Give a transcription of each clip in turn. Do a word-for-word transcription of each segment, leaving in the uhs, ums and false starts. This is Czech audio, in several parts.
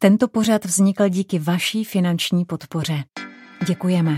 Tento pořad vznikl díky vaší finanční podpoře. Děkujeme.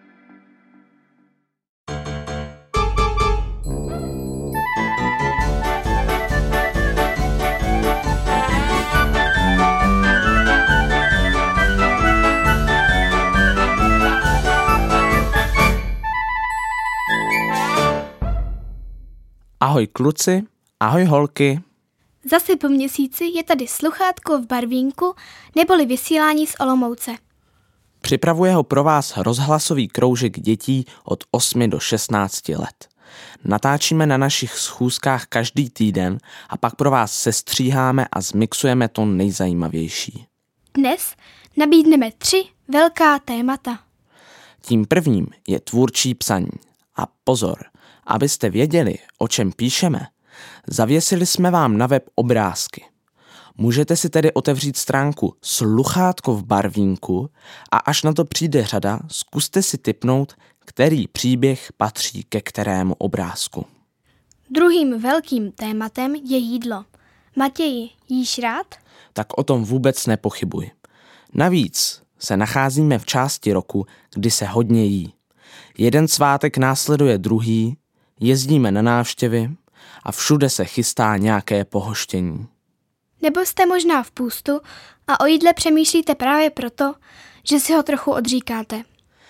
Ahoj kluci, ahoj holky. Zase po měsíci je tady sluchátko v barvínku neboli vysílání z Olomouce. Připravuje ho pro vás rozhlasový kroužek dětí od osmi do šestnácti let. Natáčíme na našich schůzkách každý týden a pak pro vás sestříháme a zmixujeme to nejzajímavější. Dnes nabídneme tři velká témata. Tím prvním je tvůrčí psaní. A pozor, abyste věděli, o čem píšeme, zavěsili jsme vám na web obrázky. Můžete si tedy otevřít stránku Sluchátko v barvínku a až na to přijde řada, zkuste si tipnout, který příběh patří ke kterému obrázku. Druhým velkým tématem je jídlo. Matěji, jíš rád? Tak o tom vůbec nepochybuj. Navíc se nacházíme v části roku, kdy se hodně jí. Jeden svátek následuje druhý, jezdíme na návštěvy a všude se chystá nějaké pohoštění. Nebo jste možná v půstu a o jídle přemýšlíte právě proto, že si ho trochu odříkáte.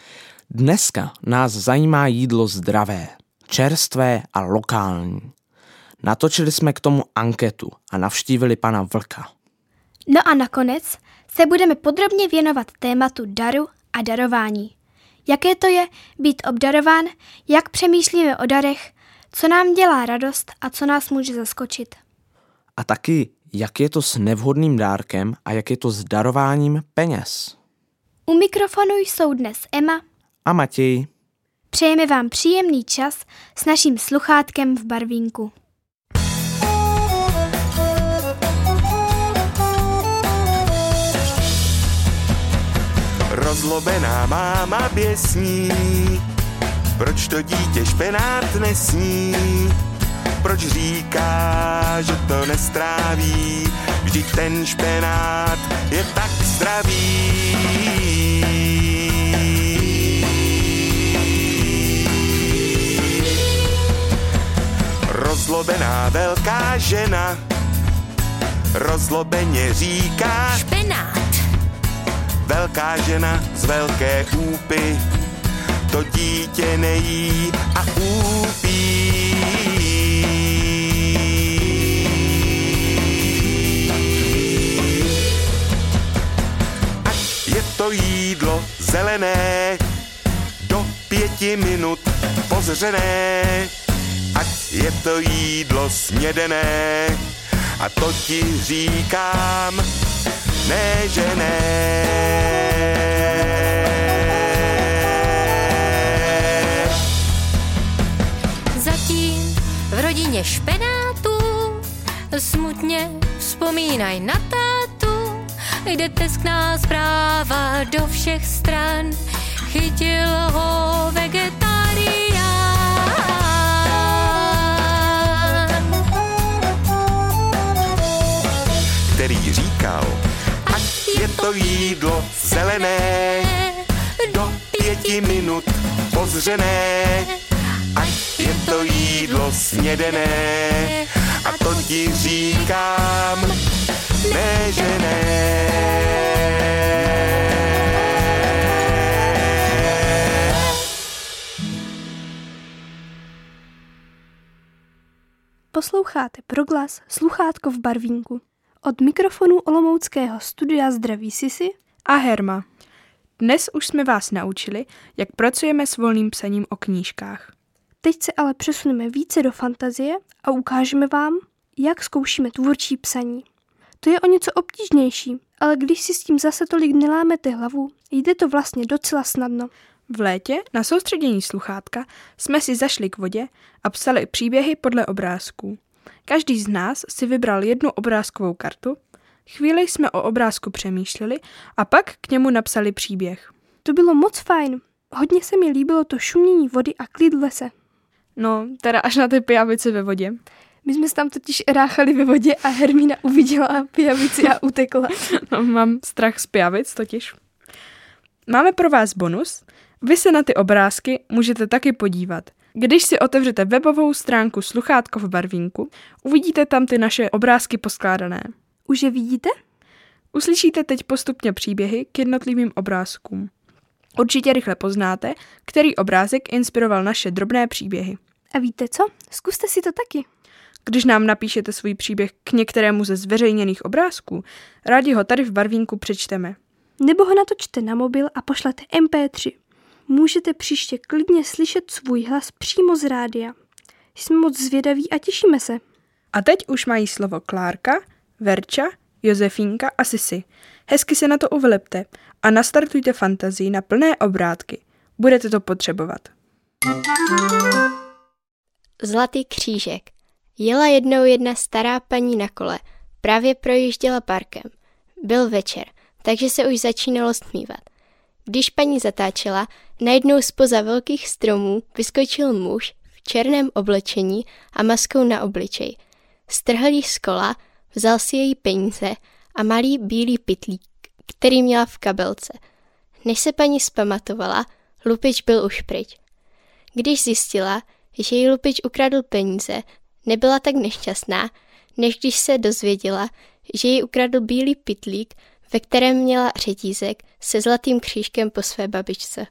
Dneska nás zajímá jídlo zdravé, čerstvé a lokální. Natočili jsme k tomu anketu a navštívili pana Vlka. No a nakonec se budeme podrobně věnovat tématu daru a darování. Jaké to je být obdarován, jak přemýšlíme o darech, co nám dělá radost a co nás může zaskočit. A taky, jak je to s nevhodným dárkem a jak je to s darováním peněz. U mikrofonu jsou dnes Emma a Matěj. Přejeme vám příjemný čas s naším sluchátkem v barvínku. Rozlobená máma běsní, proč to dítě špenát nesní? Proč říká, že to nestráví? Vždyť ten špenát je tak zdravý. Rozlobená velká žena rozlobeně říká špenát. Velká žena z velké úpy to dítě nejí a úpí. Ať je to jídlo zelené, do pěti minut pozřené. Ať je to jídlo snědené, a to ti říkám, ne, že ne. Zatím v rodině špenátů smutně vzpomínaj na tátu. Jde teskná zpráva do všech stran, chytil ho vegetarián. Který říkal, ať je to jídlo zelené, do pěti minut pozřené. Ať je to jídlo snědené, a to ti říkám, ne, že ne. Posloucháte Proglas Sluchátko v barvínku. Od mikrofonu olomouckého studia zdraví Sisi a Herma. Dnes už jsme vás naučili, jak pracujeme s volným psaním o knížkách. Teď se ale přesuneme více do fantazie a ukážeme vám, jak zkoušíme tvůrčí psaní. To je o něco obtížnější, ale když si s tím zase tolik nelámete hlavu, jde to vlastně docela snadno. V létě na soustředění sluchátka jsme si zašli k vodě a psali příběhy podle obrázků. Každý z nás si vybral jednu obrázkovou kartu, chvíli jsme o obrázku přemýšleli a pak k němu napsali příběh. To bylo moc fajn. Hodně se mi líbilo to šumění vody a klid v lese. No, teda až na ty pijavice ve vodě. My jsme se tam totiž ráchali ve vodě a Hermína uviděla pijavici a utekla. No, mám strach z pijavic totiž. Máme pro vás bonus. Vy se na ty obrázky můžete taky podívat. Když si otevřete webovou stránku Sluchátko v barvínku, uvidíte tam ty naše obrázky poskládané. Už je vidíte? Uslyšíte teď postupně příběhy k jednotlivým obrázkům. Určitě rychle poznáte, který obrázek inspiroval naše drobné příběhy. A víte co? Zkuste si to taky. Když nám napíšete svůj příběh k některému ze zveřejněných obrázků, rádi ho tady v barvínku přečteme. Nebo ho natočte na mobil a pošlete em pé tři. Můžete příště klidně slyšet svůj hlas přímo z rádia. Jsme moc zvědaví a těšíme se. A teď už mají slovo Klárka, Verča, Josefínka a Sisi. Hezky se na to uvelepte a nastartujte fantazii na plné obrátky. Budete to potřebovat. Zlatý křížek. Jela jednou jedna stará paní na kole. Právě projížděla parkem. Byl večer, takže se už začínalo stmívat. Když paní zatáčela, najednou zpoza velkých stromů vyskočil muž v černém oblečení a maskou na obličej. Strhl jí z kola, vzal si její peníze a malý bílý pytlík, který měla v kabelce. Než se paní zpamatovala, lupič byl už pryč. Když zjistila, že jí lupič ukradl peníze, nebyla tak nešťastná, než když se dozvěděla, že jí ukradl bílý pytlík, ve kterém měla řetízek se zlatým křížkem po své babičce.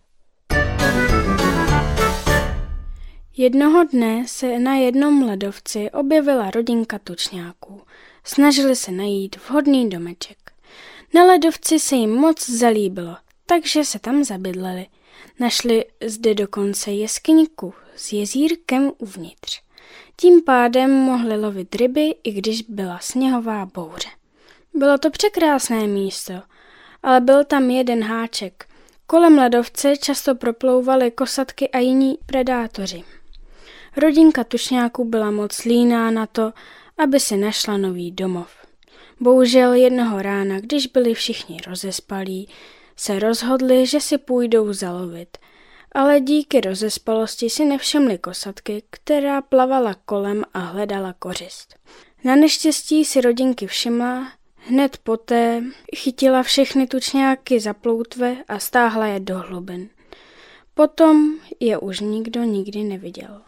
Jednoho dne se na jednom ledovci objevila rodinka tučňáků. Snažili se najít vhodný domeček. Na ledovci se jim moc zalíbilo, takže se tam zabydleli. Našli zde dokonce jeskyňku s jezírkem uvnitř. Tím pádem mohli lovit ryby, i když byla sněhová bouře. Bylo to překrásné místo, ale byl tam jeden háček. Kolem ledovce často proplouvaly kosatky a jiní predátoři. Rodinka tučňáků byla moc líná na to, aby si našla nový domov. Bohužel jednoho rána, když byli všichni rozespalí, se rozhodli, že si půjdou zalovit. Ale díky rozespalosti si nevšimli kosatky, která plavala kolem a hledala kořist. Na neštěstí si rodinky všimla, hned poté chytila všechny tučňáky za ploutve a stáhla je do hlubin. Potom je už nikdo nikdy neviděl.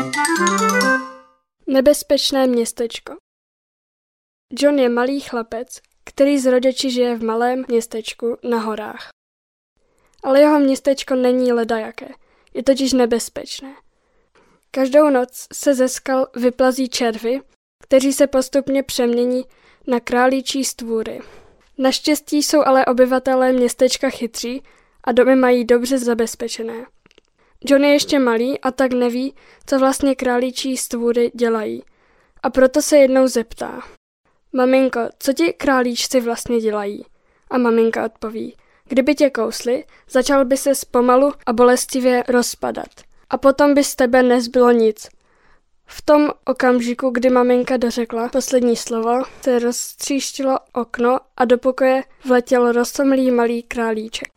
Nebezpečné městečko. John je malý chlapec, který z rodiči žije v malém městečku na horách. Ale jeho městečko není ledajaké, je totiž nebezpečné. Každou noc se ze skal vyplazí červy, kteří se postupně přemění na králíčí stvůry. Naštěstí jsou ale obyvatelé městečka chytří a domy mají dobře zabezpečené. John je ještě malý a tak neví, co vlastně králíčí stvůry dělají. A proto se jednou zeptá: Maminko, co ti králíčci vlastně dělají? A maminka odpoví: Kdyby tě kousli, začal by se pomalu a bolestivě rozpadat. A potom by z tebe nezbylo nic. V tom okamžiku, kdy maminka dořekla poslední slovo, se roztříštilo okno a do pokoje vletěl roztomlý malý králíček.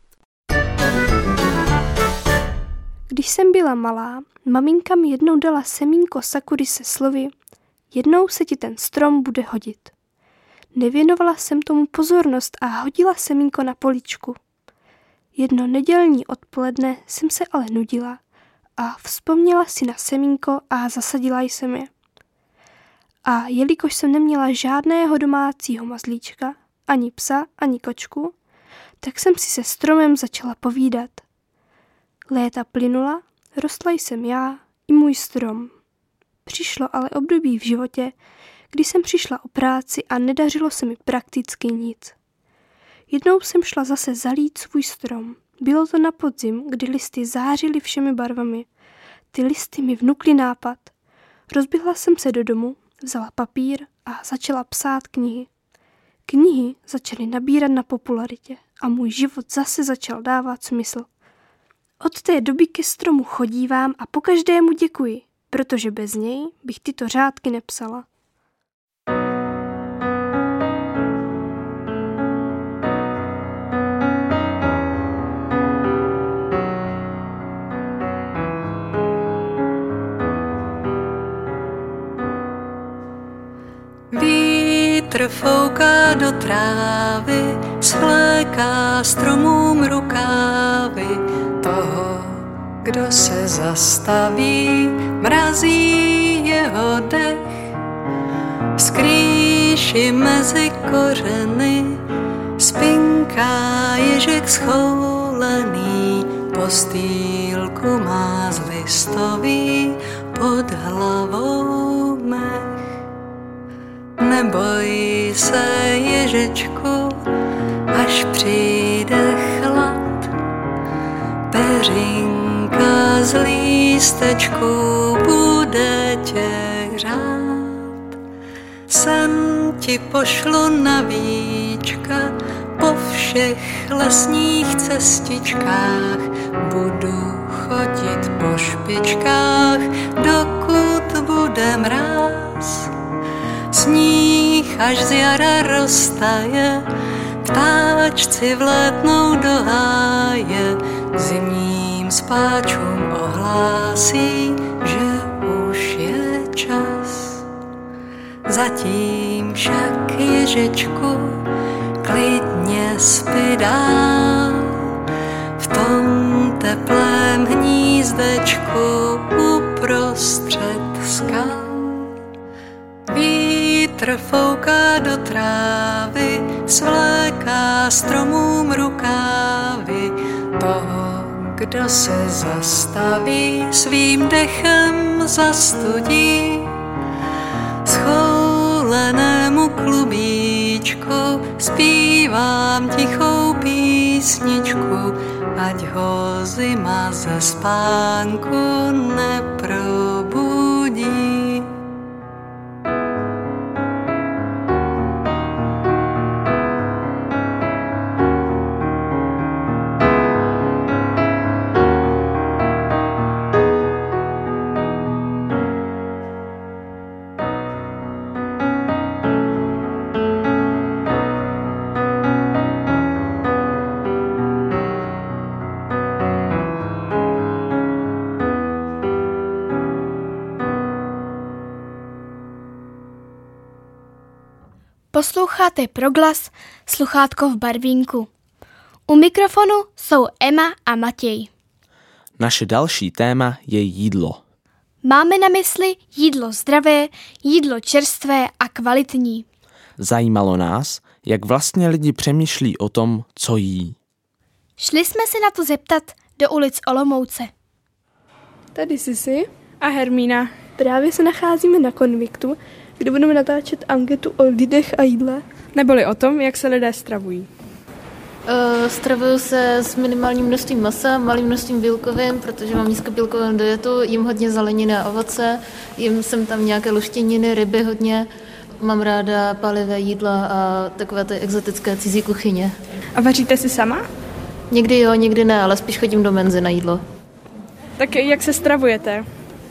Když jsem byla malá, maminka mi jednou dala semínko sakury se slovy: Jednou se ti ten strom bude hodit. Nevěnovala jsem tomu pozornost a hodila semínko na poličku. Jedno nedělní odpoledne jsem se ale nudila a vzpomněla si na semínko a zasadila jsem je. A jelikož jsem neměla žádného domácího mazlíčka, ani psa, ani kočku, tak jsem si se stromem začala povídat. Léta plynula, rostla jsem já i můj strom. Přišlo ale období v životě, kdy jsem přišla o práci a nedařilo se mi prakticky nic. Jednou jsem šla zase zalít svůj strom. Bylo to na podzim, kdy listy zářily všemi barvami. Ty listy mi vnukly nápad. Rozběhla jsem se do domu, vzala papír a začala psát knihy. Knihy začaly nabírat na popularitě a můj život zase začal dávat smysl. Od té doby ke stromu chodívám a pokaždému děkuji, protože bez něj bych tyto řádky nepsala. fouká do trávy, svléká stromům rukávy. Toho, kdo se zastaví, mrazí jeho dech. Skrýši mezi kořeny spinká ježek schoulený, postýlku má z listový, pod hlavou mech. Neboj se, ježečku, až přijde chlad, peřinka z lístečku bude tě hřát. Sem ti pošlu na víčka, po všech lesních cestičkách budu chodit po špičkách, dokud bude mráz. Sníh až z jara roztaje, ptáčci vlétnou do háje, zimním spáčům ohlásí, že už je čas. Zatím však, ježečku, klidně spí dál v tom teplém hnízdečku uprostřed skal. Vítr fouká do trávy, svléká stromům rukávy. Toho, kdo se zastaví, svým dechem zastudí. Schoulenému klubíčku zpívám tichou písničku, ať ho zima ze spánku neprobudí. Posloucháte Proglas, sluchátko v barvínku. U mikrofonu jsou Emma a Matěj. Naše další téma je jídlo. Máme na mysli jídlo zdravé, jídlo čerstvé a kvalitní. Zajímalo nás, jak vlastně lidi přemýšlí o tom, co jí. Šli jsme se na to zeptat do ulic Olomouce. Tady Sisi a Hermína. Právě se nacházíme na konviktu, kde budeme natáčet anketu o lidech a jídle. Neboli o tom, jak se lidé stravují. Uh, stravuju se s minimálním množstvím masa, malým množstvím bílkovin, protože mám nízkobílkovou dietu, jím hodně zeleniny a ovoce, jím jsem tam nějaké luštěniny, ryby hodně, mám ráda palivé jídla a takové ty exotické cizí kuchyně. A vaříte si sama? Někdy jo, někdy ne, ale spíš chodím do menzy na jídlo. Tak jak se stravujete?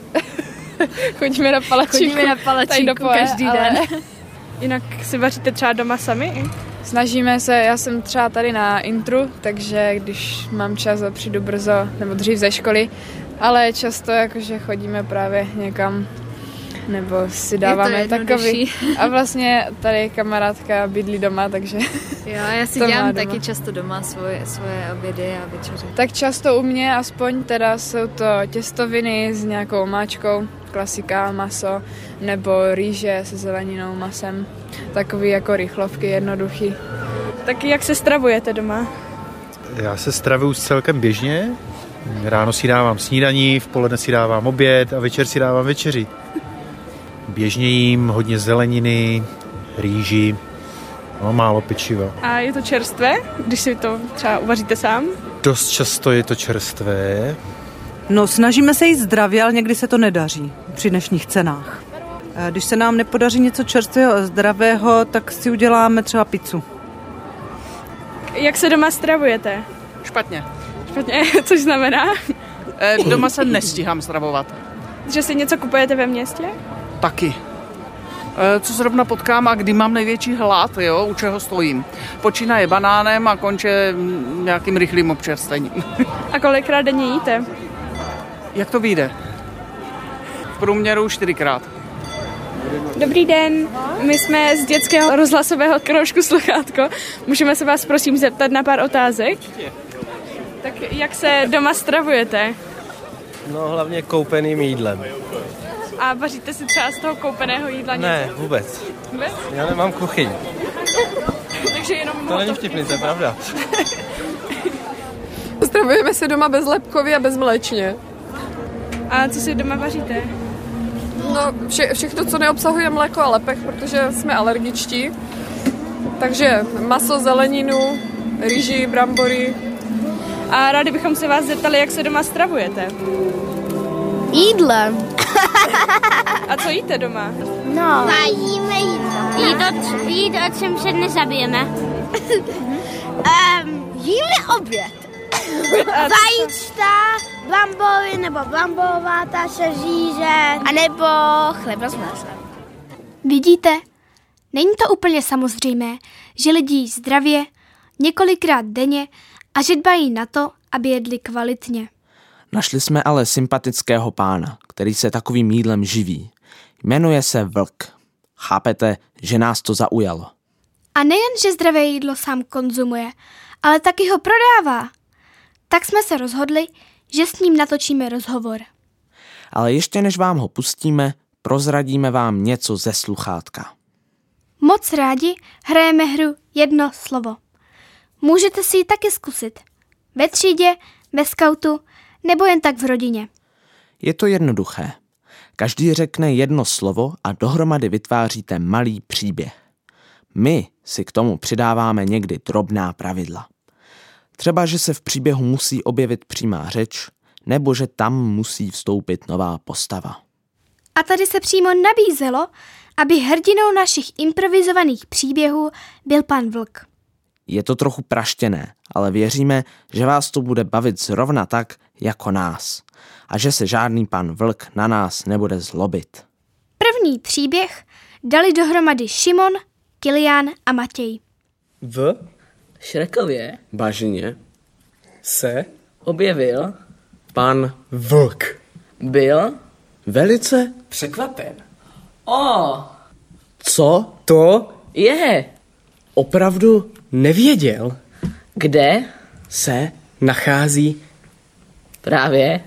Chodíme na palačinku. Chodíme na palačinku každý den. Jinak si vaříte třeba doma sami? Snažíme se, já jsem třeba tady na intru, takže když mám čas a přijdu brzo, nebo dřív ze školy, ale často jakože chodíme právě někam, nebo si dáváme takový. A vlastně tady kamarádka bydlí doma, takže jo, já si dělám taky často doma svoje, svoje obědy a večeře. Tak často u mě aspoň teda jsou to těstoviny s nějakou máčkou, klasika, maso, nebo rýže se zeleninou, masem. Takový jako rychlovky, jednoduchý. Tak jak se stravujete doma? Já se stravuju celkem běžně. Ráno si dávám snídaní, v poledne si dávám oběd a večer si dávám večeři. Běžně jím hodně zeleniny, rýži, no, málo pečiva. A je to čerstvé, když si to třeba uvaříte sám? Dost často je to čerstvé. No, snažíme se jít zdravě, ale někdy se to nedaří při dnešních cenách. Když se nám nepodaří něco čerstvého a zdravého, tak si uděláme třeba pizzu. Jak se doma stravujete? Špatně. Špatně, což znamená? E, doma se nestíhám stravovat. Že si něco kupujete ve městě? Taky. E, co zrovna potkám a kdy mám největší hlad, jo, u čeho stojím. Počínaje banánem a konče nějakým rychlým občerstvením. A kolikrát denně jíte? Jak to vyjde? V průměru čtyřikrát. Dobrý den, my jsme z dětského rozhlasového kroužku Sluchátko. Můžeme se vás prosím zeptat na pár otázek? Tak jak se doma stravujete? No hlavně koupeným jídlem. A vaříte si třeba z toho koupeného jídla něco? Ne, vůbec. Vůbec? Já nemám kuchyň. Takže jenom to není vtipný, to je pravda. Stravujeme se doma bezlepkově a bezmléčně. A co si doma vaříte? No, vše, všechno, co neobsahuje mléko a lepek, protože jsme alergičtí. Takže maso, zeleninu, rýži, brambory. A rádi bychom se vás zeptali, jak se doma stravujete. Jídlem. A co jíte doma? No. Vajíme jídlo. Jídlo, jídlo čím se nezabijeme. um, jíme oběd. Vajíčka, brambory nebo bramborová taše, říže, anebo chleba s masem. Vidíte? Není to úplně samozřejmé, že lidi jí zdravě, několikrát denně a že dbají na to, aby jedli kvalitně. Našli jsme ale sympatického pána, který se takovým jídlem živí. Jmenuje se Vlk. Chápete, že nás to zaujalo. A nejen, že zdravé jídlo sám konzumuje, ale taky ho prodává. Tak jsme se rozhodli, že s ním natočíme rozhovor. Ale ještě než vám ho pustíme, prozradíme vám něco ze sluchátka. Moc rádi hrajeme hru Jedno slovo. Můžete si ji taky zkusit. Ve třídě, ve skautu nebo jen tak v rodině. Je to jednoduché. Každý řekne jedno slovo a dohromady vytváříte malý příběh. My si k tomu přidáváme někdy drobná pravidla. Třeba, že se v příběhu musí objevit přímá řeč, nebo že tam musí vstoupit nová postava. A tady se přímo nabízelo, aby hrdinou našich improvizovaných příběhů byl pan Vlk. Je to trochu praštěné, ale věříme, že vás to bude bavit zrovna tak, jako nás. A že se žádný pan Vlk na nás nebude zlobit. První příběh dali dohromady Šimon, Kilián a Matěj. V Šrekově bažině se objevil pan Vlk. Byl velice překvapen. O, co to je? Opravdu nevěděl, kde se nachází právě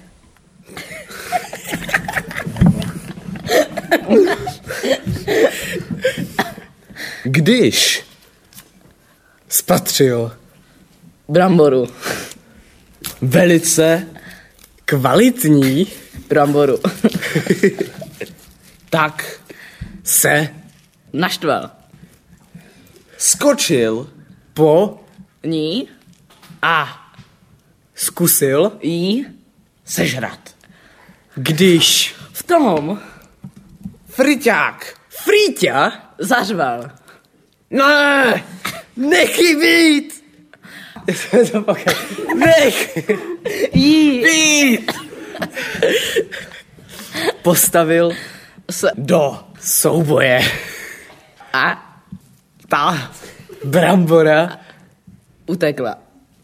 když spatřil bramboru. Velice kvalitní bramboru. Tak se naštval. Skočil po ní a zkusil jí sežrat. Když v tom friťák Frýťa zařval. Ne, nechy být. Nech jí být. Postavil se do souboje. A ta brambora utekla.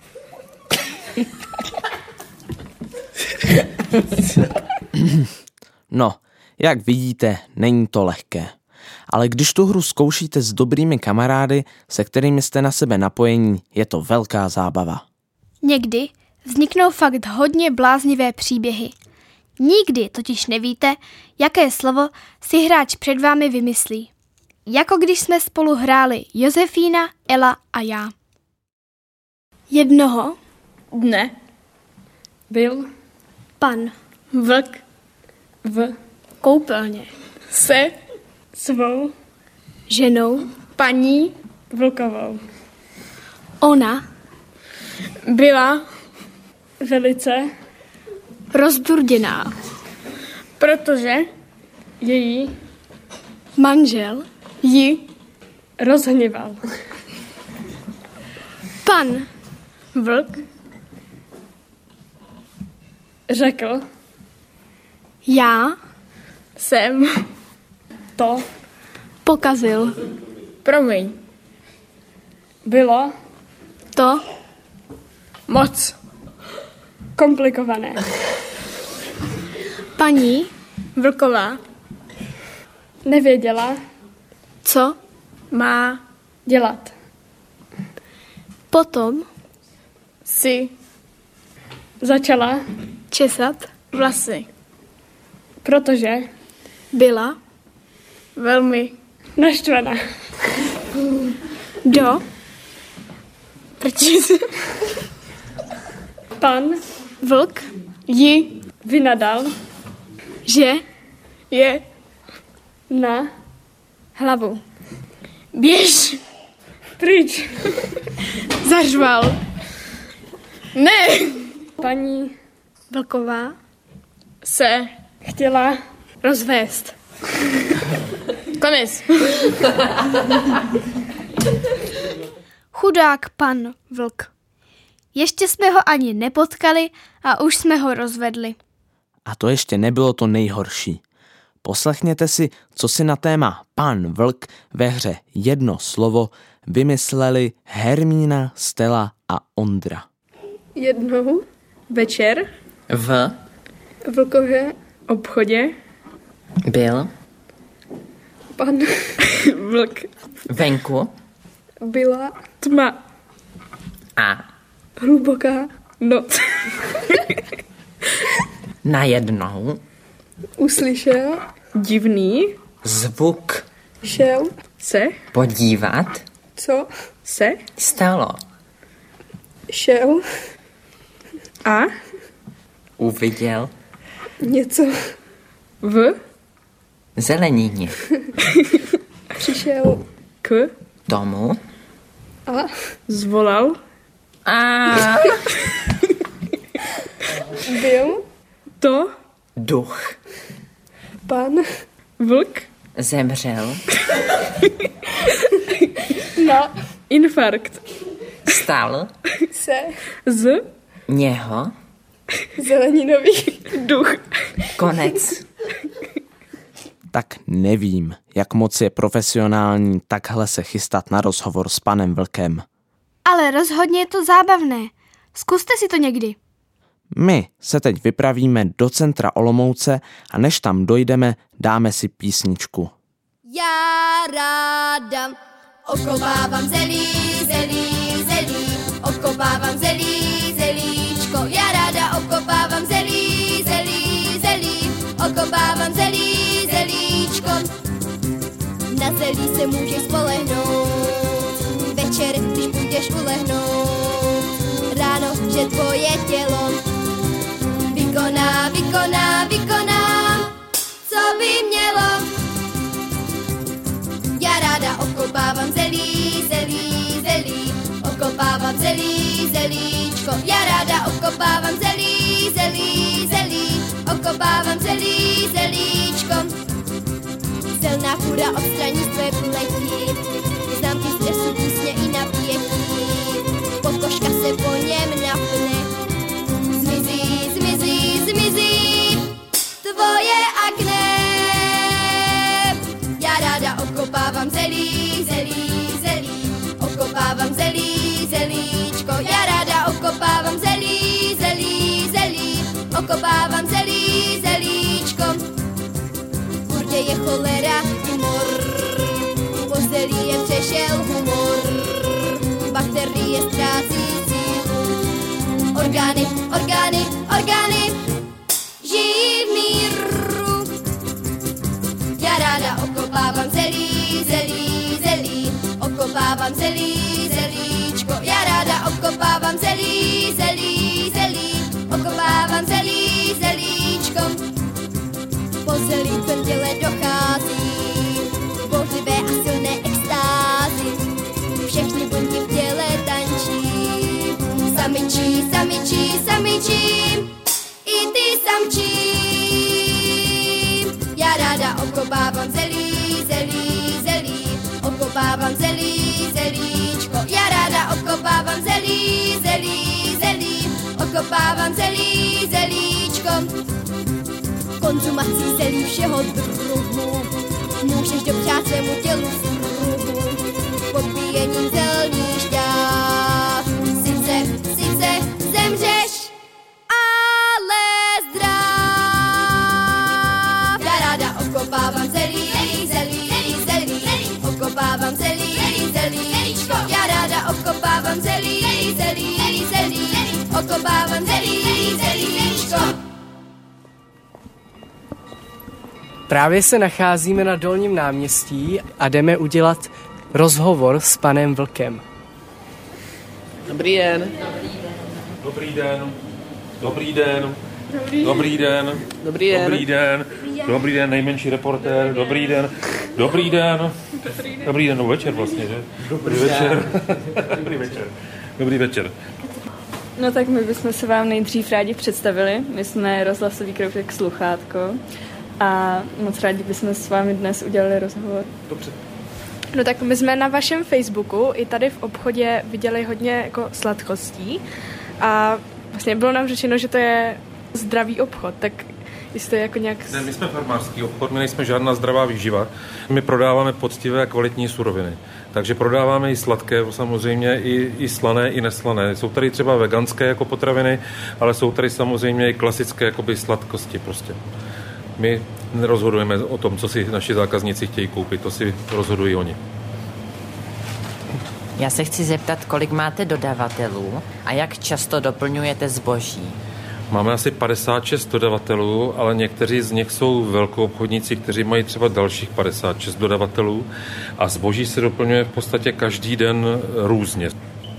No, jak vidíte, není to lehké. Ale když tu hru zkoušíte s dobrými kamarády, se kterými jste na sebe napojení, je to velká zábava. Někdy vzniknou fakt hodně bláznivé příběhy. Nikdy totiž nevíte, jaké slovo si hráč před vámi vymyslí. Jako když jsme spolu hráli Josefína, Ela a já. Jednoho dne byl pan Vlk v koupelně se svou ženou paní Vlkovou. Ona byla velice rozburděná, protože její manžel ji rozhněval. Pan Vlk řekl, já jsem to pokazil. Promiň. Bylo to moc komplikované. Paní Vlková nevěděla, co má dělat. Potom si začala česat vlasy, protože byla velmi naštvaná. Do prčic. Pan vlk ji vynadal, že je na hlavu. Běž pryč. Zařval. Ne. Paní Vlková se chtěla rozvést. Konec. Chudák pan vlk. Ještě jsme ho ani nepotkali a už jsme ho rozvedli. A to ještě nebylo to nejhorší. Poslechněte si, co si na téma Pan vlk ve hře Jedno slovo vymysleli Hermína, Stella a Ondra. Jednou večer V vlkově obchodě byl pan vlk. Venku Byla tma. A Hluboká noc. najednou Uslyšel divný zvuk. Šel se Podívat. Co se Stalo. Šel a Uviděl něco v zelenině. Přišel k Tomu a zvolal a byl to duch. pan vlk Zemřel na infarkt. Stal Se z něho zeleninový duch. Konec. Tak nevím, jak moc je profesionální takhle se chystat na rozhovor s panem vlkem. Ale rozhodně je to zábavné. Zkuste si to někdy. My se teď vypravíme do centra Olomouce a než tam dojdeme, dáme si písničku. Já ráda okopávám zelí, zelí, zelí, okopávám zelí, zelíčko. Já ráda okopávám zelí, zelí, zelí, okopávám zelí, zelíčko. Na zelí se můžeš spolehnout, večer, když půjdeš ulehnout. Ráno, že tvoje tělo vykoná, vykoná, vykoná, co by mělo. Já ráda okopávám zelí, zelí, zelí, okopávám zelí, zelíčko. Já ráda okopávám zelí, zelí, zelí, okopávám zelí, zelíčko. Silná kůra odstraní tvé pletí, známky stresu, písně i napětí. Pokožka se po něm napne, zmizí, zmizí, zmizí tvoje akné. Já ráda okopávám zelí, zelí, zelí, okopávám zelí, zelíčko. Já ráda okopávám zelí, zelí, zelí, okopávám zelí, zelíčko. V burdě je cholera i mor, po zelí je přešel humor, bakterie ztrácí sílu, orgány, orgány, orgány žijí v míru. Já ráda okopávám zelí, zelí, zelí, okopávám zelí, zelíčko. Já ráda okopávám zelí, zelí, zelí, okopávám zelí, zelíčko. Po zelí v těle dochází bouřlivé a silné extázy. Všechny buňky v těle tančí, samičí, samičí, samičí, i ty samčí. Já ráda okopávám zelí, zelí, zelí, okopávám zelí, zelíčko. Já ráda okopávám zelí, zelí, zelí, okopávám zelí, zelíčko. Konzumací zelí všeho druhu můžeš dopřát svému tělu sluhu. Popíjením zelných šťáv sice, sice zemřeš, ale zdrav. Já ráda okopávám zelí, zelí, okopávám zelí, zelíčko. Právě se nacházíme na Dolním náměstí a jdeme udělat rozhovor s panem Vlkem. Dobrý den. Dobrý den. Dobrý den. Dobrý, Dobrý den. Dobrý den. Dobrý den. Dobrý den, nejmenší reportér. Dobrý den. Dobrý den. Dobrý den, no večer vlastně, že? Dobrý večer. Dobrý večer. Dobrý večer. No tak my bychom se vám nejdřív rádi představili. My jsme rozhlasový kroužek Sluchátko a moc rádi bychom s vámi dnes udělali rozhovor. Dobře. No tak my jsme na vašem Facebooku i tady v obchodě viděli hodně jako sladkostí a vlastně bylo nám řečeno, že to je zdravý obchod, tak jestli to je jako nějak... Ne, my jsme farmářský obchod, my nejsme žádná zdravá výživa. My prodáváme poctivé a kvalitní suroviny. Takže prodáváme i sladké, samozřejmě i, i slané, i neslané. Jsou tady třeba veganské jako potraviny, ale jsou tady samozřejmě i klasické jakoby sladkosti prostě. My nerozhodujeme o tom, co si naši zákazníci chtějí koupit, to si rozhodují oni. Já se chci zeptat, kolik máte dodavatelů a jak často doplňujete zboží? Máme asi padesát šest dodavatelů, ale někteří z nich jsou velkoobchodníci, kteří mají třeba dalších padesát šest dodavatelů a zboží se doplňuje v podstatě každý den různě.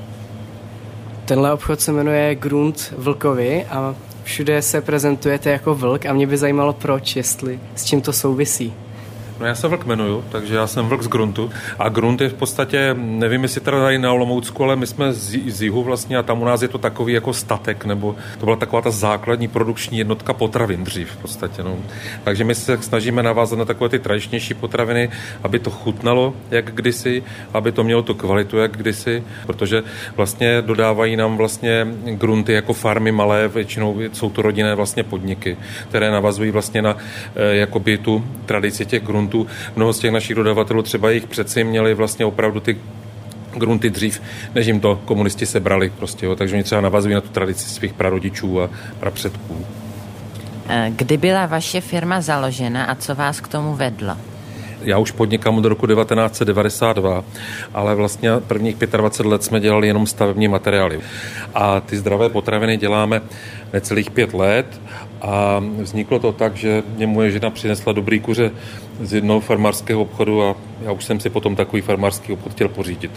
Tenhle obchod se jmenuje Grunt Vlkovi a všude se prezentujete jako vlk a mě by zajímalo proč, jestli s čím to souvisí. No já se Vlk jmenuju, takže já jsem Vlk z Gruntu a Grunt je v podstatě, nevím jestli teda tady na Olomoucku, ale my jsme z, z jihu vlastně a tam u nás je to takový jako statek, nebo to byla taková ta základní produkční jednotka potravin dřív v podstatě. No. Takže my se snažíme navázat na takové ty tradičnější potraviny, aby to chutnalo jak kdysi, aby to mělo tu kvalitu jak kdysi, protože vlastně dodávají nám vlastně Grunty jako farmy malé, většinou jsou to rodinné vlastně podniky, které navazují vlastně na eh, jakoby tu tradici těch Gruntů. Mnoho z těch našich dodavatelů, třeba jejich předci měli vlastně opravdu ty Grunty dřív, než jim to komunisti sebrali prostě, jo. Takže oni třeba navazují na tu tradici svých prarodičů a prapředků. Kdy byla vaše firma založena a co vás k tomu vedlo? Já už podnikám od roku devatenáct set devadesát dva, ale vlastně prvních dvacet pět let jsme dělali jenom stavební materiály. A ty zdravé potraviny děláme necelých pět let a vzniklo to tak, že mě moje žena přinesla dobrý kuře z jednoho farmářského obchodu a já už jsem si potom takový farmářský obchod chtěl pořídit.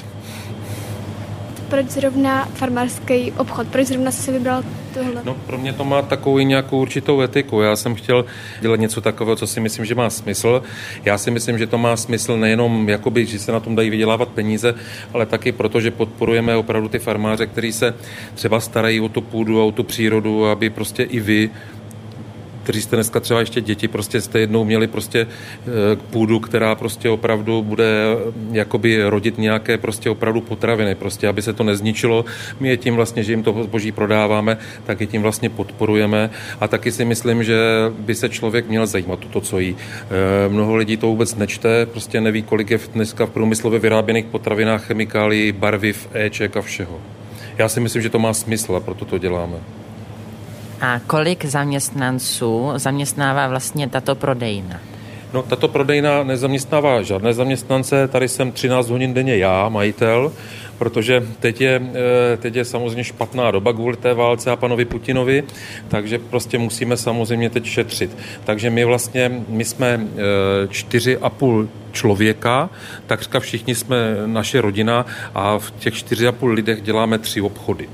Proč zrovna farmářský obchod? Proč zrovna jsi si vybral tohle? No, pro mě to má takovou nějakou určitou etiku. Já jsem chtěl dělat něco takového, co si myslím, že má smysl. Já si myslím, že to má smysl nejenom, jakoby, že se na tom dají vydělávat peníze, ale taky proto, že podporujeme opravdu ty farmáře, kteří se třeba starají o tu půdu a o tu přírodu, aby prostě i vy, kteří jste dneska třeba ještě děti, prostě jste jednou měli prostě půdu, která prostě opravdu bude jakoby rodit nějaké prostě opravdu potraviny, prostě aby se to nezničilo. My je tím vlastně, že jim to zboží prodáváme, tak je tím vlastně podporujeme a taky si myslím, že by se člověk měl zajímat o to, co jí. Mnoho lidí to vůbec nečte, prostě neví, kolik je dneska v průmyslově vyráběných potravinách chemikálií, barviv, éček a všeho. Já si myslím, že to má smysl a proto to děláme. A kolik zaměstnanců zaměstnává vlastně tato prodejna? No, tato prodejna nezaměstnává žádné zaměstnance, tady jsem třináct hodin denně já, majitel, protože teď je, teď je samozřejmě špatná doba kvůli té válce a panovi Putinovi, takže prostě musíme samozřejmě teď šetřit. Takže my vlastně, my jsme čtyři a půl člověka, takřka všichni jsme naše rodina a v těch čtyři a půl lidech děláme tři obchody.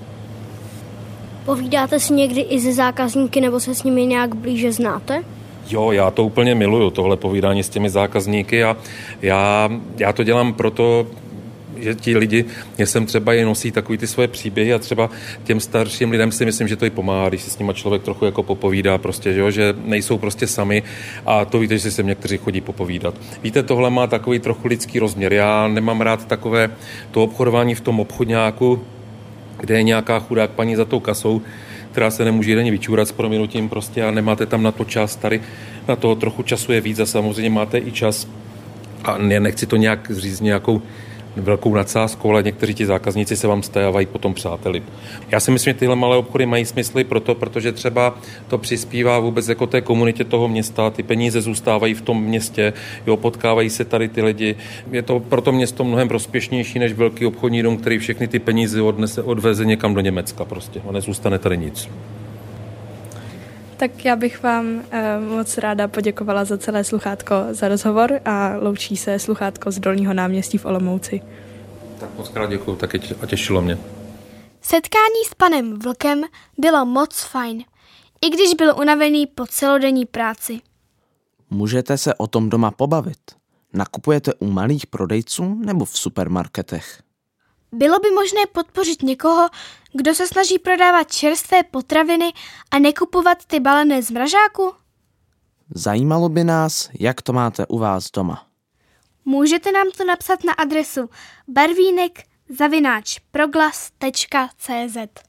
Povídáte si někdy i ze zákazníky, nebo se s nimi nějak blíže znáte? Jo, já to úplně miluju, tohle povídání s těmi zákazníky a já, já to dělám proto, že ti lidi, mě sem třeba i nosí takový ty svoje příběhy a třeba těm starším lidem si myslím, že to i pomáhá, když si s nima člověk trochu jako popovídá prostě, že, jo, že nejsou prostě sami a to víte, že si sem někteří chodí popovídat. Víte, tohle má takový trochu lidský rozměr, já nemám rád takové to obchodování v tom obchodňáku, kde je nějaká chudák paní za tou kasou, která se nemůže denně vyčůrat s prominutím prostě a nemáte tam na to čas, tady na to trochu času je víc a samozřejmě máte i čas a nechci to nějak říct nějakou velkou nadsázkou, ale někteří ti zákazníci se vám stávají potom přáteli. Já si myslím, že tyhle malé obchody mají smysly proto, protože třeba to přispívá vůbec jako té komunitě toho města, ty peníze zůstávají v tom městě, jo, potkávají se tady ty lidi. Je to pro to město mnohem prospěšnější než velký obchodní dům, který všechny ty peníze odnese, odveze někam do Německa prostě a nezůstane tady nic. Tak já bych vám eh, moc ráda poděkovala za celé sluchátko, za rozhovor a loučí se sluchátko z Dolního náměstí v Olomouci. Tak moc krát děkuju, taky a těšilo mě. Setkání s panem Vlkem bylo moc fajn, i když byl unavený po celodenní práci. Můžete se o tom doma pobavit. Nakupujete u malých prodejců nebo v supermarketech? Bylo by možné podpořit někoho, kdo se snaží prodávat čerstvé potraviny a nekupovat ty balené z mrazáku? Zajímalo by nás, jak to máte u vás doma. Můžete nám to napsat na adresu barvínek zavináč proglas tečka cé zet.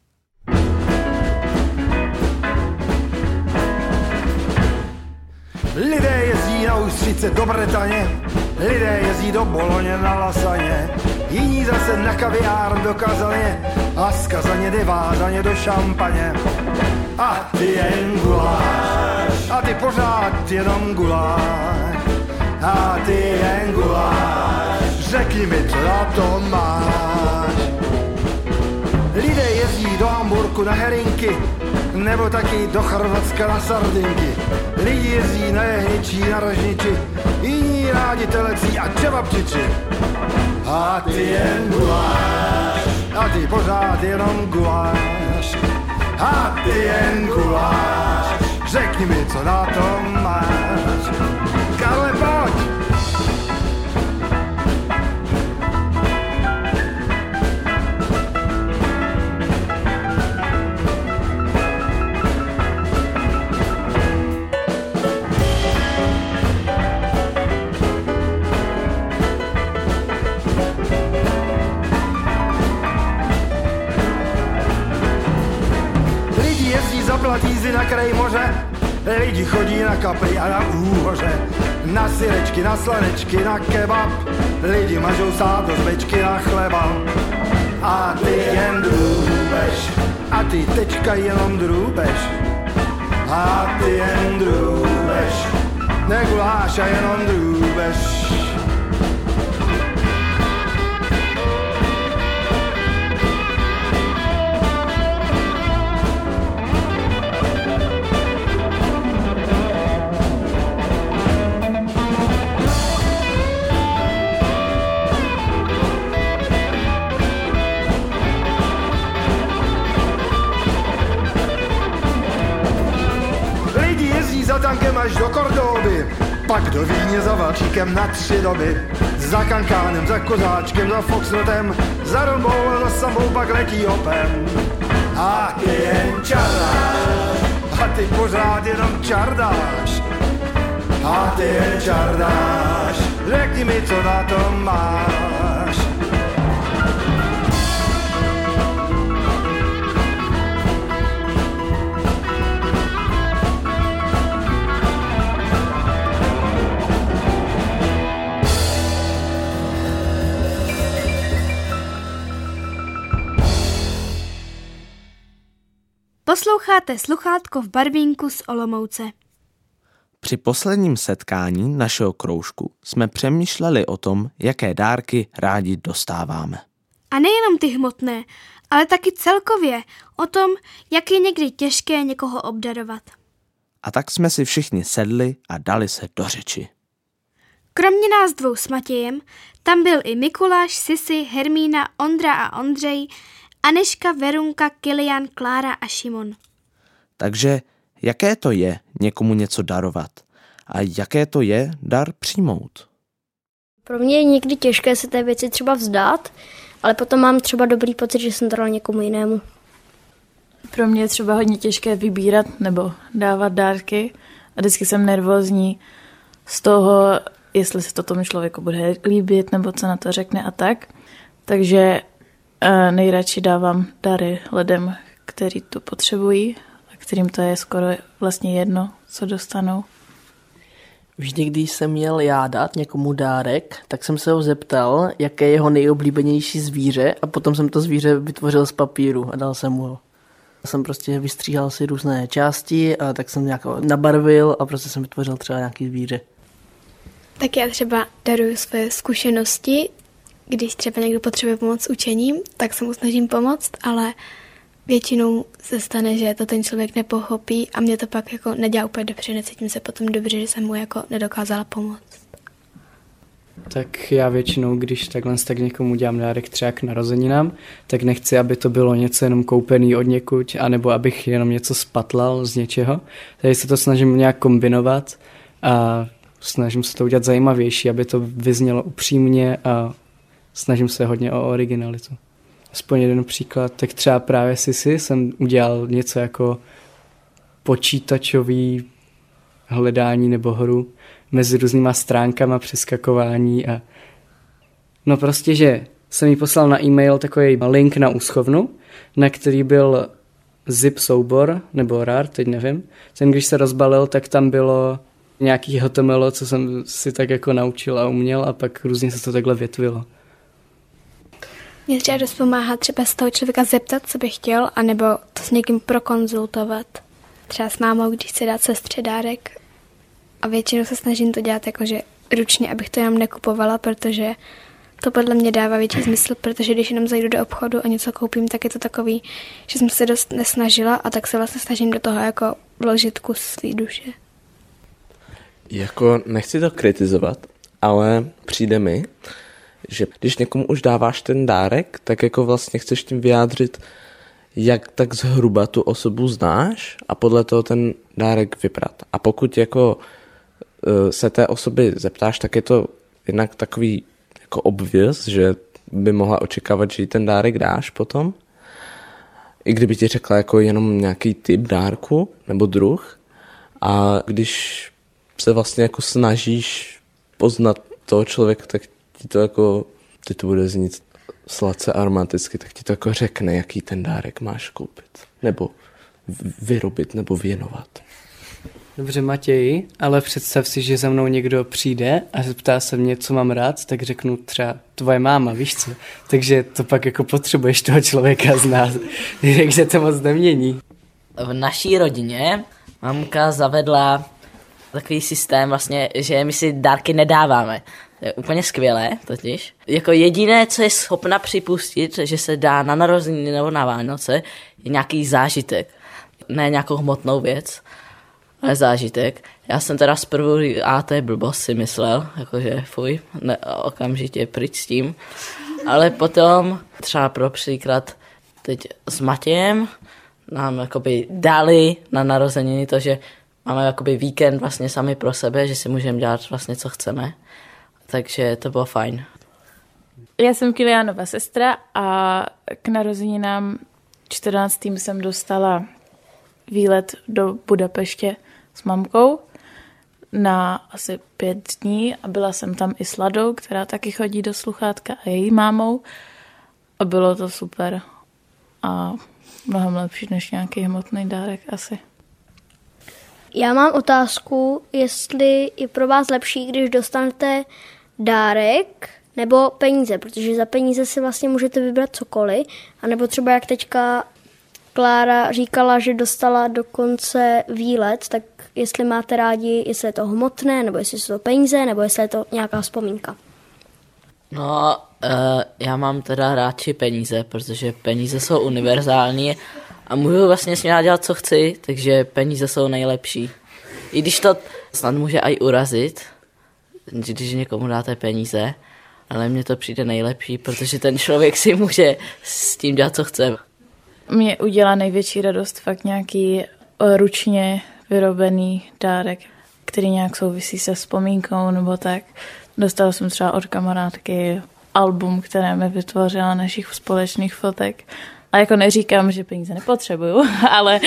Lidé jezdí na ústřice do Bretaně, lidé jezdí do Boloně na lasaně, jiní zase na kaviár do Kazaně a z Kazaně jde vázaně do šampaně. A ty jen guláš, a ty pořád jenom guláš, a ty jen guláš, řekni mi, co na to máš. Lidé jezdí do Hamburku na herinky, nebo taky do Chorvatska na sardinky. Lidi jezdí na jehničí, na ražniči, jiní rádi telecí a čevapčiči. A ty jen guláš, a ty pořád jenom guláš, a ty jen guláš, řekni mi, co na to máš. Karle, pojď! Blatízy na kraj moře, lidi chodí na kapry a na úhoře, na syrečky, na slanečky, na kebab, lidi mažou sádo z bečky na chleba. A ty jen drůbeš, a ty tečka jenom drůbeš, a ty jen drůbeš, neguláš a jenom drůbeš. Za tankem až do Kordoby, pak do Vídně za Valčíkem na tři doby. Za Kankánem, za Kozáčkem, za Foxtrotem, za Rombou a za Sambou pak letí opem. A ty jen čardáš, a ty pořád jenom čardáš, a ty jen čardáš, řekni mi, co na to máš. Posloucháte sluchátko v Barvínku z Olomouce. Při posledním setkání našeho kroužku jsme přemýšleli o tom, jaké dárky rádi dostáváme. A nejenom ty hmotné, ale taky celkově o tom, jak je někdy těžké někoho obdarovat. A tak jsme si všichni sedli a dali se do řeči. Kromě nás dvou s Matějem, tam byl i Mikuláš, Sisi, Hermína, Ondra a Ondřej, Aneška, Verunka, Kilian, Klára a Šimon. Takže jaké to je někomu něco darovat a jaké to je dar přijmout? Pro mě je někdy těžké se té věci třeba vzdát, ale potom mám třeba dobrý pocit, že jsem dala někomu jinému. Pro mě je třeba hodně těžké vybírat nebo dávat dárky a vždycky jsem nervózní z toho, jestli se to tomu člověku bude líbit nebo co na to řekne a tak. Takže nejradši dávám dary lidem, kteří to potřebují a kterým to je skoro vlastně jedno, co dostanou. Vždy, když jsem měl já dát někomu dárek, tak jsem se ho zeptal, jaké je jeho nejoblíbenější zvíře a potom jsem to zvíře vytvořil z papíru a dal jsem mu ho. Jsem prostě vystříhal si různé části a tak jsem nějak nabarvil a prostě jsem vytvořil třeba nějaký zvíře. Tak já třeba daruju své zkušenosti, když třeba někdo potřebuje pomoct s učením, tak se mu snažím pomoct, ale většinou se stane, že to ten člověk nepochopí a mě to pak jako nedělá úplně dobře, necítím se potom dobře, že jsem mu jako nedokázala pomoct. Tak já většinou, když takhle tak někomu dělám dárek třeba k narozeninám, tak nechci, aby to bylo něco jenom koupený od někud, anebo abych jenom něco spatlal z něčeho. Takže se to snažím nějak kombinovat a snažím se to udělat zajímavější, aby to vyznělo upřímně a snažím se hodně o originalitu. Aspoň jeden příklad, tak třeba právě Sisi jsem udělal něco jako počítačový hledání nebo hru mezi různýma stránkama, přeskakování a no prostě, že jsem jí poslal na e-mail takový link na úschovnu, na který byl zip soubor, nebo rar, teď nevím. Ten, když se rozbalil, tak tam bylo nějaký H T M L, co jsem si tak jako naučil a uměl a pak různě se to takhle větvilo. Mě třeba dost pomáhá třeba z toho člověka zeptat, co by chtěl, anebo to s někým prokonzultovat. Třeba s mámou, když chce dát sestře dárek. A většinou se snažím to dělat jakože ručně, abych to jenom nekupovala, protože to podle mě dává větší smysl, protože když jenom zajdu do obchodu a něco koupím, tak je to takový, že jsem se dost nesnažila a tak se vlastně snažím do toho jako vložit kus svý duše. Jako nechci to kritizovat, ale přijde mi, že když někomu už dáváš ten dárek, tak jako vlastně chceš tím vyjádřit, jak tak zhruba tu osobu znáš a podle toho ten dárek vybrat. A pokud jako se té osoby zeptáš, tak je to jednak takový jako obvious, že by mohla očekávat, že jí ten dárek dáš potom. I kdyby ti řekla jako jenom nějaký typ dárku nebo druh. A když se vlastně jako snažíš poznat toho člověka, tak ti to jako, teď to bude znít sladce aromaticky, tak ti to jako řekne, jaký ten dárek máš koupit. Nebo vyrobit, nebo věnovat. Dobře, Matěj, ale představ si, že za mnou někdo přijde a zeptá se mě, co mám rád, tak řeknu třeba tvoje máma, víš co? Takže to pak jako potřebuješ toho člověka znát. Takže to moc nemění. V naší rodině mamka zavedla takový systém vlastně, že my si dárky nedáváme. To je úplně skvělé totiž. Jako jediné, co je schopna připustit, že se dá na narozeniny nebo na Vánoce, je nějaký zážitek. Ne nějakou hmotnou věc, ale zážitek. Já jsem teda zprvu, a to je blbost, si myslel, jakože fuj, ne, okamžitě pryč s tím. Ale potom, třeba pro příklad, teď s Matějem nám jakoby dali na narozeniny to, že máme jakoby víkend vlastně sami pro sebe, že si můžeme dělat vlastně, co chceme. Takže to bylo fajn. Já jsem Kiliánova sestra a k narozeninám čtrnáctým jsem dostala výlet do Budapeště s mamkou na asi pět dní a byla jsem tam i s Ladou, která taky chodí do sluchátka a její mámou a bylo to super a mnohem lepší než nějaký hmotný dárek asi. Já mám otázku, jestli je pro vás lepší, když dostanete dárek nebo peníze, protože za peníze si vlastně můžete vybrat cokoliv, anebo třeba jak teďka Klára říkala, že dostala dokonce výlet, tak jestli máte rádi, jestli je to hmotné, nebo jestli jsou to peníze, nebo jestli je to nějaká vzpomínka. No, uh, já mám teda radši peníze, protože peníze jsou univerzální a můžu vlastně s nimi dělat, co chci, takže peníze jsou nejlepší. I když to snad může i urazit, když někomu dáte peníze, ale mně to přijde nejlepší, protože ten člověk si může s tím dělat, co chce. Mě udělá největší radost fakt nějaký ručně vyrobený dárek, který nějak souvisí se vzpomínkou nebo tak. Dostala jsem třeba od kamarádky album, které mi vytvořila našich společných fotek. A jako neříkám, že peníze nepotřebuju, ale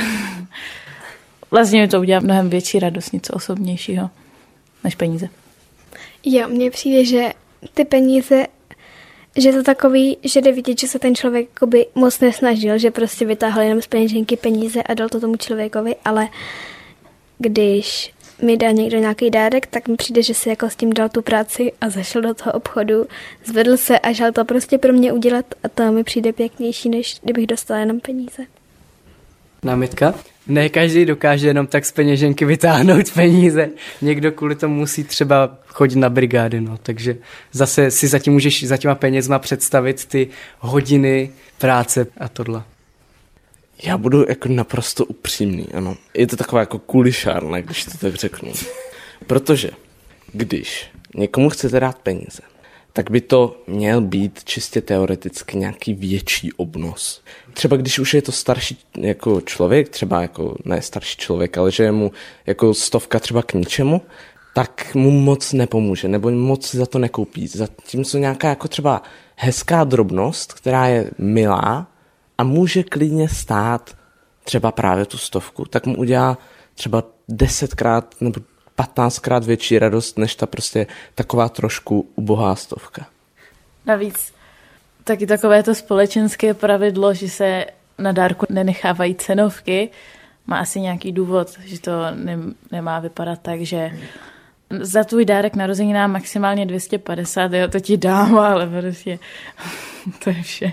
vlastně mi to udělá mnohem větší radost, něco osobnějšího než peníze. Jo, mně přijde, že ty peníze, že to takový, že jde vidět, že se ten člověk jakoby moc nesnažil, že prostě vytáhl jenom z peněženky peníze a dal to tomu člověkovi, ale když mi dá někdo nějaký dárek, tak mi přijde, že si jako s tím dal tu práci a zašel do toho obchodu, zvedl se a šel to prostě pro mě udělat a to mi přijde pěknější, než kdybych dostala jenom peníze. Námitka? Ne každý dokáže jenom tak z peněženky vytáhnout peníze. Někdo kvůli tomu musí třeba chodit na brigády, no. Takže zase si zatím můžeš za těma penězma představit ty hodiny práce a tohle. Já budu jako naprosto upřímný, ano. Je to taková jako kulišárna, když to tak řeknu. Protože když někomu chcete dát peníze, tak by to měl být čistě teoreticky nějaký větší obnos. Třeba když už je to starší jako člověk, třeba jako ne starší člověk, ale že je mu jako stovka třeba k ničemu, tak mu moc nepomůže, nebo moc za to nekoupí. Zatímco nějaká jako třeba hezká drobnost, která je milá a může klidně stát třeba právě tu stovku, tak mu udělá třeba desetkrát nebo patnáctkrát větší radost, než ta prostě taková trošku ubohá stovka. Navíc taky takové to společenské pravidlo, že se na dárku nenechávají cenovky, má asi nějaký důvod, že to ne, nemá vypadat tak, že za tvůj dárek narozeninám maximálně dvě stě padesát, jo, to ti dám, ale prostě to je vše.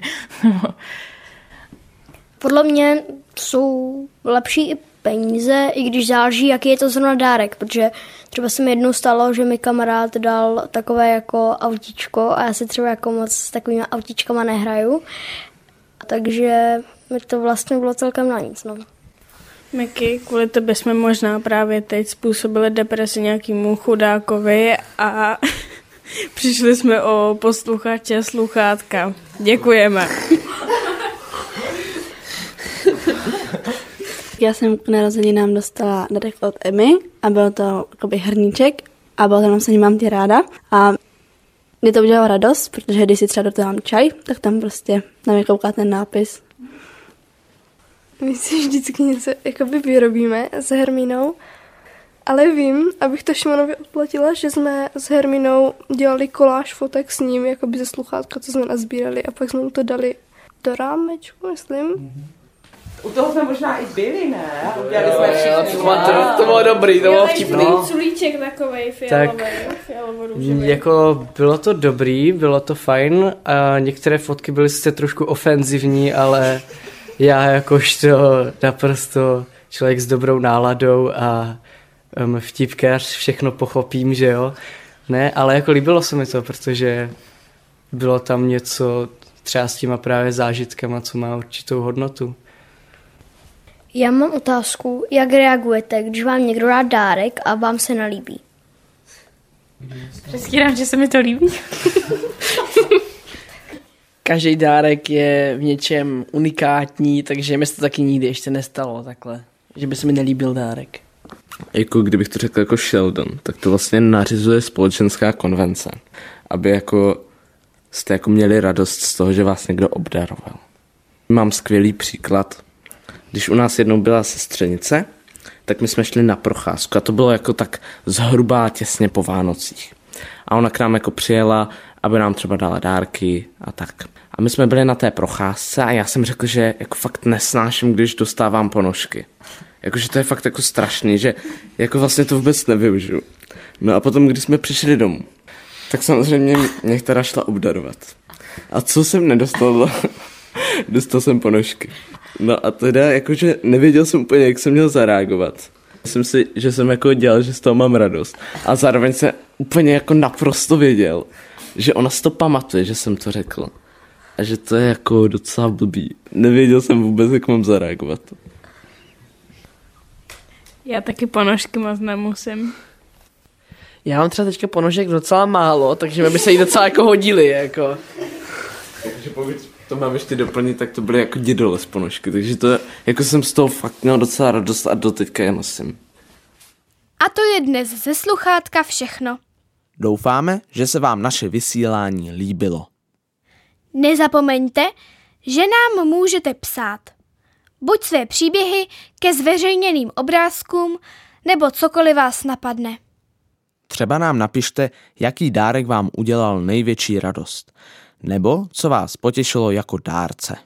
Podle mě jsou lepší i peníze, i když záleží, jaký je to zrovna dárek, protože třeba se mi jednou stalo, že mi kamarád dal takové jako autíčko a já si třeba jako moc s takovými autíčkama nehraju, takže mi to vlastně bylo celkem na nic, no. Miky, kvůli tebe jsme možná právě teď způsobili depresi nějakému chudákovi a přišli jsme o posluchače sluchátka. Děkujeme. Já jsem k narozeninám dostala dárek od Emmy a byl to jakoby hrníček a bylo tam se mám tě ráda a mě to udělalo radost, protože když si třeba dodávám čaj, tak tam prostě na mě kouká ten nápis. My si vždycky něco jakoby vyrobíme s Hermínou, ale vím, abych to Šimonovi odplatila, že jsme s Hermínou dělali koláž fotek s ním, jakoby ze sluchátka, co jsme nazbírali a pak jsme mu to dali do rámečku, myslím. Mm-hmm. U toho jsme možná i byli, ne? Udělali jsme všichni. To, to, to bylo dobrý, to bylo vtipný. No. Culíček takovej fialový, fialovo-růžový. Jako bylo to dobrý, bylo to fajn a některé fotky byly sice trošku ofenzivní, ale já jakožto naprosto člověk s dobrou náladou a um, vtipkař všechno pochopím, že jo. Ne, ale jako líbilo se mi to, protože bylo tam něco třeba s těma právě zážitkama, co má určitou hodnotu. Já mám otázku, jak reagujete, když vám někdo dá dárek a vám se nelíbí? Přeskýrám, že se mi to líbí. Každý dárek je v něčem unikátní, takže mi se to taky nikdy ještě nestalo takhle, že by se mi nelíbil dárek. Jako kdybych to řekl jako Sheldon, tak to vlastně nařizuje společenská konvence, aby jako jste jako měli radost z toho, že vás někdo obdaroval. Mám skvělý příklad. Když u nás jednou byla sestřenice, tak my jsme šli na procházku a to bylo jako tak zhruba těsně po Vánocích. A ona k nám jako přijela, aby nám třeba dala dárky a tak. A my jsme byli na té procházce a já jsem řekl, že jako fakt nesnáším, když dostávám ponožky. Jakože to je fakt jako strašný, že jako vlastně to vůbec nevyužiju. No a potom, když jsme přišli domů, tak samozřejmě mě teda šla obdarovat. A co jsem nedostal? Dostal jsem ponožky. No a teda jakože nevěděl jsem úplně, jak jsem měl zareagovat. Myslím si, že jsem jako dělal, že z toho mám radost. A zároveň jsem úplně jako naprosto věděl, že ona si to pamatuje, že jsem to řekl. A že to je jako docela blbý. Nevěděl jsem vůbec, jak mám zareagovat. Já taky ponožky moc nemusím. Já mám třeba teďka ponožek docela málo, takže by se jí docela jako hodili, jako. Takže pokud to mám ještě doplnit, tak to byly jako dědole z ponožky, takže to jako jsem z toho fakt měl docela radost a doteďka je nosím. A to je dnes ze sluchátka všechno. Doufáme, že se vám naše vysílání líbilo. Nezapomeňte, že nám můžete psát. Buď své příběhy ke zveřejněným obrázkům, nebo cokoliv vás napadne. Třeba nám napište, jaký dárek vám udělal největší radost, nebo co vás potěšilo jako dárce.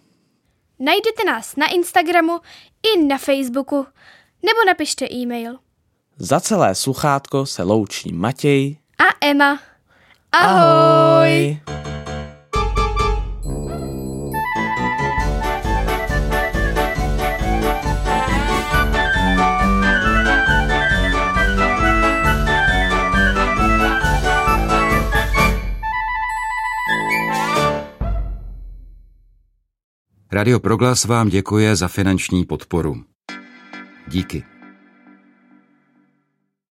Najdete nás na Instagramu i na Facebooku, nebo napište e-mail. Za celé sluchátko se loučí Matěj a Emma. Ahoj! Radio Proglas vám děkuje za finanční podporu. Díky.